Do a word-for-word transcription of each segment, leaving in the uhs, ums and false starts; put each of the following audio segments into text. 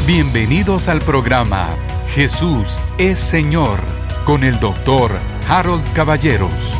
Bienvenidos al programa Jesús es Señor con el doctor Harold Caballeros.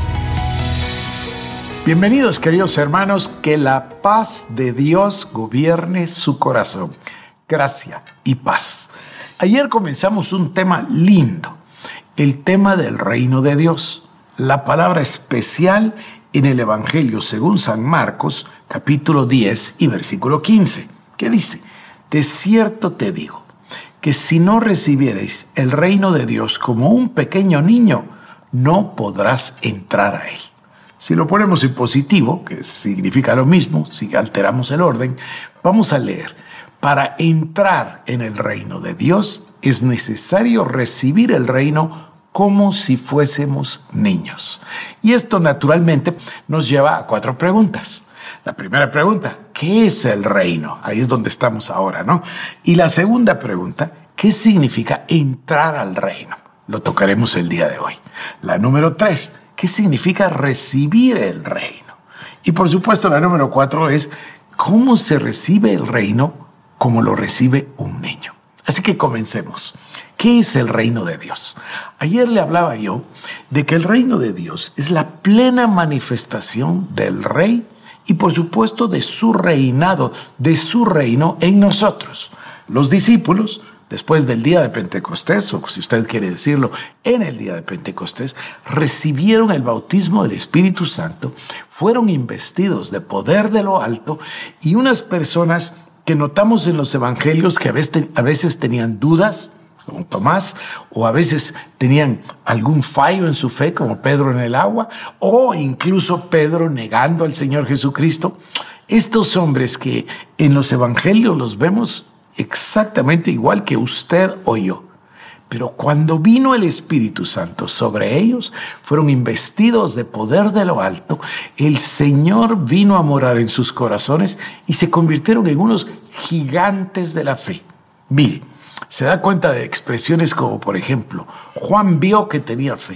Bienvenidos, queridos hermanos, que la paz de Dios gobierne su corazón. Gracia y paz. Ayer comenzamos un tema lindo, el tema del reino de Dios. La palabra especial en el Evangelio según San Marcos, capítulo diez y versículo quince, que dice: de cierto te digo, que si no recibiereis el reino de Dios como un pequeño niño, no podrás entrar a él. Si lo ponemos en positivo, que significa lo mismo, si alteramos el orden, vamos a leer: para entrar en el reino de Dios es necesario recibir el reino como si fuésemos niños. Y esto naturalmente nos lleva a cuatro preguntas. La primera pregunta: ¿qué es el reino? Ahí es donde estamos ahora, ¿no? Y la segunda pregunta: ¿qué significa entrar al reino? Lo tocaremos el día de hoy. La número tres: ¿qué significa recibir el reino? Y por supuesto la número cuatro es: ¿cómo se recibe el reino como lo recibe un niño? Así que comencemos. ¿Qué es el reino de Dios? Ayer le hablaba yo de que el reino de Dios es la plena manifestación del Rey y por supuesto de su reinado, de su reino en nosotros. Los discípulos, después del día de Pentecostés, o si usted quiere decirlo, en el día de Pentecostés, recibieron el bautismo del Espíritu Santo, fueron investidos de poder de lo alto, y unas personas que notamos en los evangelios que a veces, a veces tenían dudas, como Tomás, o a veces tenían algún fallo en su fe, como Pedro en el agua, o incluso Pedro negando al Señor Jesucristo. Estos hombres que en los evangelios los vemos exactamente igual que usted o yo. Pero cuando vino el Espíritu Santo sobre ellos, fueron investidos de poder de lo alto, el Señor vino a morar en sus corazones y se convirtieron en unos gigantes de la fe. Mire, se da cuenta de expresiones como, por ejemplo, Juan vio que tenía fe,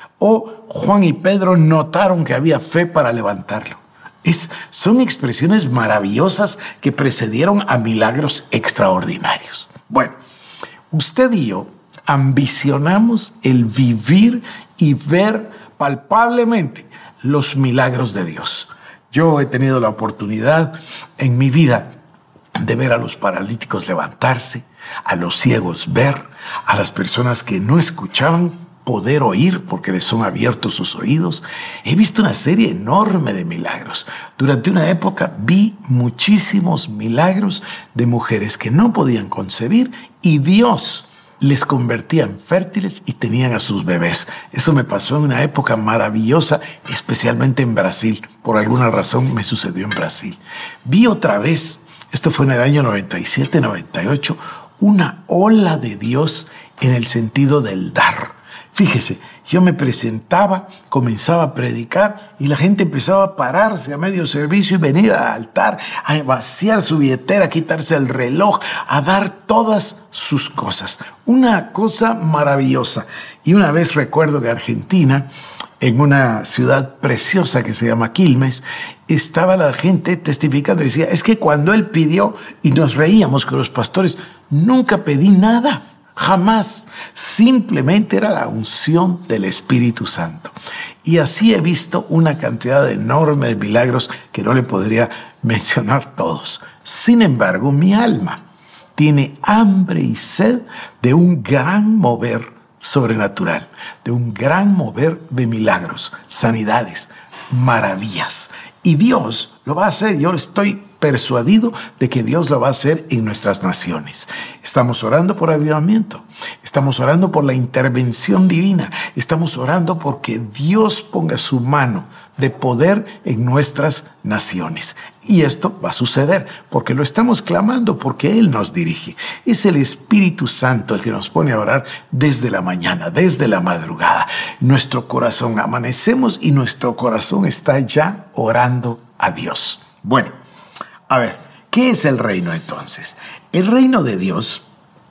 o Juan y Pedro notaron que había fe para levantarlo. Es, son expresiones maravillosas que precedieron a milagros extraordinarios. Bueno, usted y yo ambicionamos el vivir y ver palpablemente los milagros de Dios. Yo he tenido la oportunidad en mi vida de ver a los paralíticos levantarse, a los ciegos ver, a las personas que no escuchaban poder oír porque les son abiertos sus oídos. He visto una serie enorme de milagros. Durante una época vi muchísimos milagros de mujeres que no podían concebir y Dios les convertía en fértiles y tenían a sus bebés. Eso me pasó en una época maravillosa, especialmente en Brasil. Por alguna razón me sucedió en Brasil. Vi otra vez, esto fue en el año noventa y siete, noventa y ocho, una ola de Dios en el sentido del dar. Fíjese, yo me presentaba, comenzaba a predicar y la gente empezaba a pararse a medio servicio y venir al altar, a vaciar su billetera, a quitarse el reloj, a dar todas sus cosas. Una cosa maravillosa. Y una vez recuerdo que Argentina, en una ciudad preciosa que se llama Quilmes, estaba la gente testificando y decía: es que cuando él pidió, y nos reíamos con los pastores, nunca pedí nada. Jamás, simplemente era la unción del Espíritu Santo. Y así he visto una cantidad enorme de milagros que no le podría mencionar todos. Sin embargo, mi alma tiene hambre y sed de un gran mover sobrenatural, de un gran mover de milagros, sanidades, maravillas. Y Dios lo va a hacer. Yo estoy persuadido de que Dios lo va a hacer en nuestras naciones. Estamos orando por avivamiento. Estamos orando por la intervención divina. Estamos orando porque Dios ponga su mano de poder en nuestras naciones. Y esto va a suceder porque lo estamos clamando, porque Él nos dirige. Es el Espíritu Santo el que nos pone a orar desde la mañana, desde la madrugada. Nuestro corazón, amanecemos y nuestro corazón está ya orando a Dios. Bueno, a ver, ¿qué es el reino entonces? El reino de Dios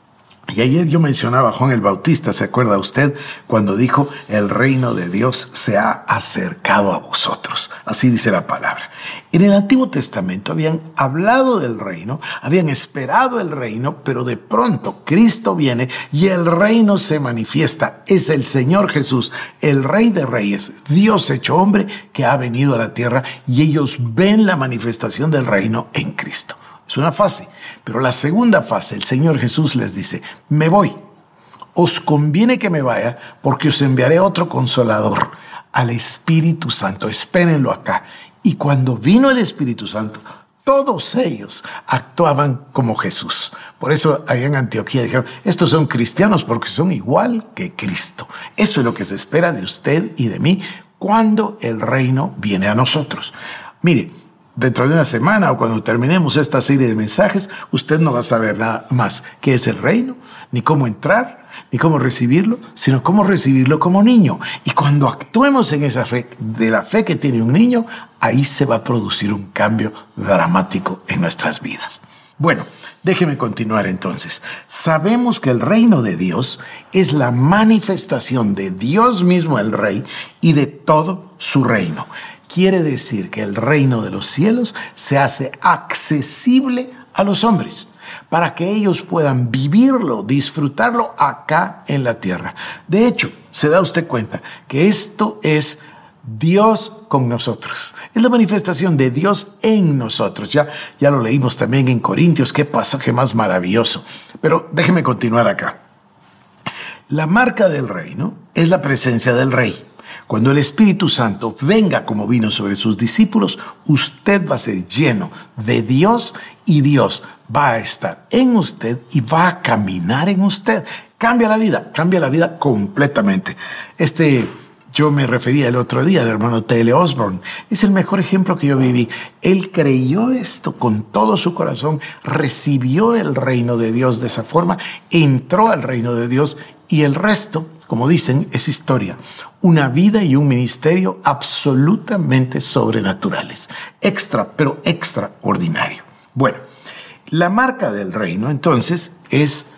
Y ayer yo mencionaba a Juan el Bautista, ¿se acuerda usted? Cuando dijo, el reino de Dios se ha acercado a vosotros. Así dice la palabra. En el Antiguo Testamento habían hablado del reino, habían esperado el reino, pero de pronto Cristo viene y el reino se manifiesta. Es el Señor Jesús, el Rey de Reyes, Dios hecho hombre, que ha venido a la tierra y ellos ven la manifestación del reino en Cristo. Es una fase, pero la segunda fase, el Señor Jesús les dice, me voy, os conviene que me vaya porque os enviaré otro consolador, al Espíritu Santo, espérenlo acá. Y cuando vino el Espíritu Santo, todos ellos actuaban como Jesús. Por eso allá en Antioquía dijeron, estos son cristianos porque son igual que Cristo. Eso es lo que se espera de usted y de mí cuando el reino viene a nosotros. Mire, dentro de una semana o cuando terminemos esta serie de mensajes, usted no va a saber nada más qué es el reino, ni cómo entrar, ni cómo recibirlo, sino cómo recibirlo como niño. Y cuando actuemos en esa fe, de la fe que tiene un niño, ahí se va a producir un cambio dramático en nuestras vidas. Bueno, déjeme continuar entonces. Sabemos que el reino de Dios es la manifestación de Dios mismo, el Rey, y de todo su reino. Quiere decir que el reino de los cielos se hace accesible a los hombres para que ellos puedan vivirlo, disfrutarlo acá en la tierra. De hecho, se da usted cuenta que esto es Dios con nosotros. Es la manifestación de Dios en nosotros. Ya, ya lo leímos también en Corintios. Qué pasaje más maravilloso. Pero déjeme continuar acá. La marca del reino es la presencia del Rey. Cuando el Espíritu Santo venga como vino sobre sus discípulos, usted va a ser lleno de Dios y Dios va a estar en usted y va a caminar en usted. Cambia la vida, cambia la vida completamente. Este, yo me refería el otro día al hermano T L Osborne. Es el mejor ejemplo que yo viví. Él creyó esto con todo su corazón, recibió el reino de Dios de esa forma, entró al reino de Dios y el resto, como dicen, es historia. Una vida y un ministerio absolutamente sobrenaturales. Extra, pero extraordinario. Bueno, la marca del reino, entonces, es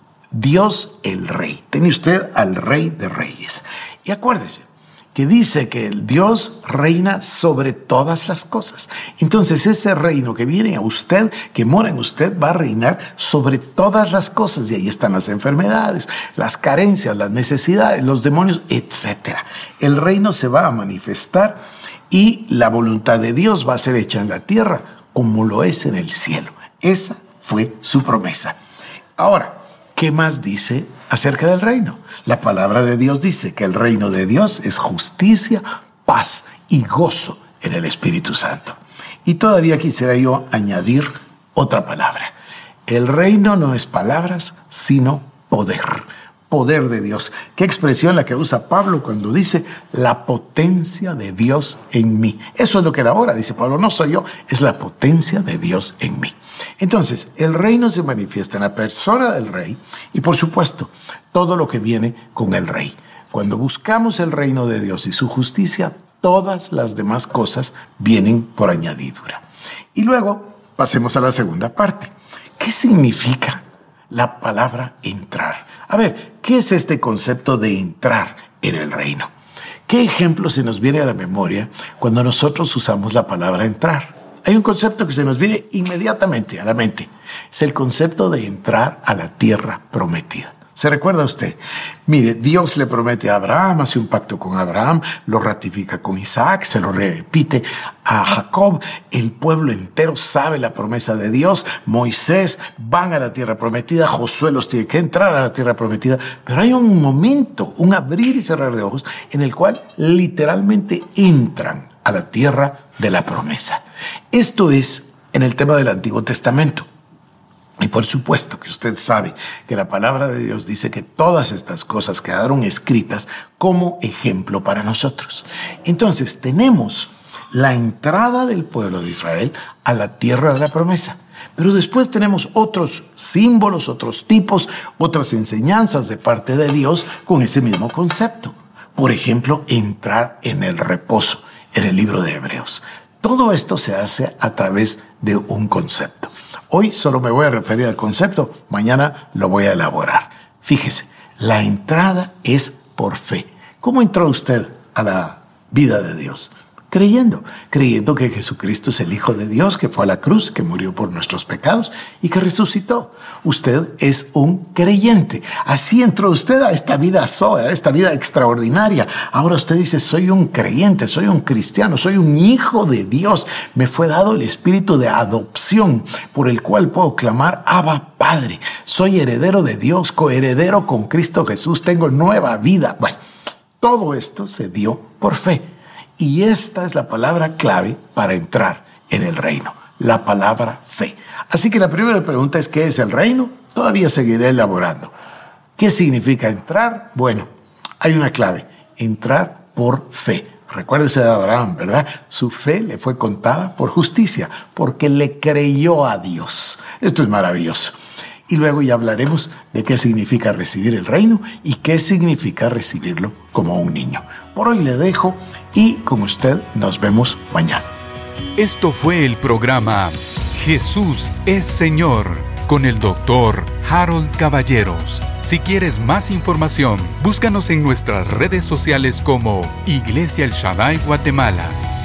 Dios el Rey. Tiene usted al Rey de Reyes. Y acuérdese que dice que el Dios reina sobre todas las cosas. Entonces ese reino que viene a usted, que mora en usted, va a reinar sobre todas las cosas. Y ahí están las enfermedades, las carencias, las necesidades, los demonios, etcétera. El reino se va a manifestar y la voluntad de Dios va a ser hecha en la tierra como lo es en el cielo. Esa fue su promesa. Ahora, ¿qué más dice acerca del reino? La palabra de Dios dice que el reino de Dios es justicia, paz y gozo en el Espíritu Santo. Y todavía quisiera yo añadir otra palabra. El reino no es palabras, sino poder. Poder de Dios. ¿Qué expresión la que usa Pablo cuando dice la potencia de Dios en mí? Eso es lo que era ahora, dice Pablo, no soy yo, es la potencia de Dios en mí. Entonces, el reino se manifiesta en la persona del Rey y, por supuesto, todo lo que viene con el Rey. Cuando buscamos el reino de Dios y su justicia, todas las demás cosas vienen por añadidura. Y luego, pasemos a la segunda parte. ¿Qué significa la palabra entrar? A ver, ¿qué es este concepto de entrar en el reino? ¿Qué ejemplo se nos viene a la memoria cuando nosotros usamos la palabra entrar? Hay un concepto que se nos viene inmediatamente a la mente. Es el concepto de entrar a la tierra prometida. ¿Se recuerda usted? Mire, Dios le promete a Abraham, hace un pacto con Abraham, lo ratifica con Isaac, se lo repite a Jacob. El pueblo entero sabe la promesa de Dios. Moisés van a la tierra prometida, Josué los tiene que entrar a la tierra prometida. Pero hay un momento, un abrir y cerrar de ojos, en el cual literalmente entran a la tierra de la promesa. Esto es en el tema del Antiguo Testamento. Y por supuesto que usted sabe que la palabra de Dios dice que todas estas cosas quedaron escritas como ejemplo para nosotros. Entonces tenemos la entrada del pueblo de Israel a la tierra de la promesa. Pero después tenemos otros símbolos, otros tipos, otras enseñanzas de parte de Dios con ese mismo concepto. Por ejemplo, entrar en el reposo en el libro de Hebreos. Todo esto se hace a través de un concepto. Hoy solo me voy a referir al concepto, mañana lo voy a elaborar. Fíjese, la entrada es por fe. ¿Cómo entró usted a la vida de Dios? Creyendo, creyendo que Jesucristo es el Hijo de Dios, que fue a la cruz, que murió por nuestros pecados y que resucitó. Usted es un creyente. Así entró usted a esta vida zoe, a esta vida extraordinaria. Ahora usted dice, soy un creyente, soy un cristiano, soy un hijo de Dios. Me fue dado el espíritu de adopción por el cual puedo clamar, Abba, Padre. Soy heredero de Dios, coheredero con Cristo Jesús, tengo nueva vida. Bueno, todo esto se dio por fe. Y esta es la palabra clave para entrar en el reino, la palabra fe. Así que la primera pregunta es, ¿qué es el reino? Todavía seguiré elaborando. ¿Qué significa entrar? Bueno, hay una clave, entrar por fe. Recuérdese de Abraham, ¿verdad? Su fe le fue contada por justicia, porque le creyó a Dios. Esto es maravilloso. Y luego ya hablaremos de qué significa recibir el reino y qué significa recibirlo como un niño. Por hoy le dejo y con usted nos vemos mañana. Esto fue el programa Jesús es Señor con el doctor Harold Caballeros. Si quieres más información, búscanos en nuestras redes sociales como Iglesia El Shaddai Guatemala.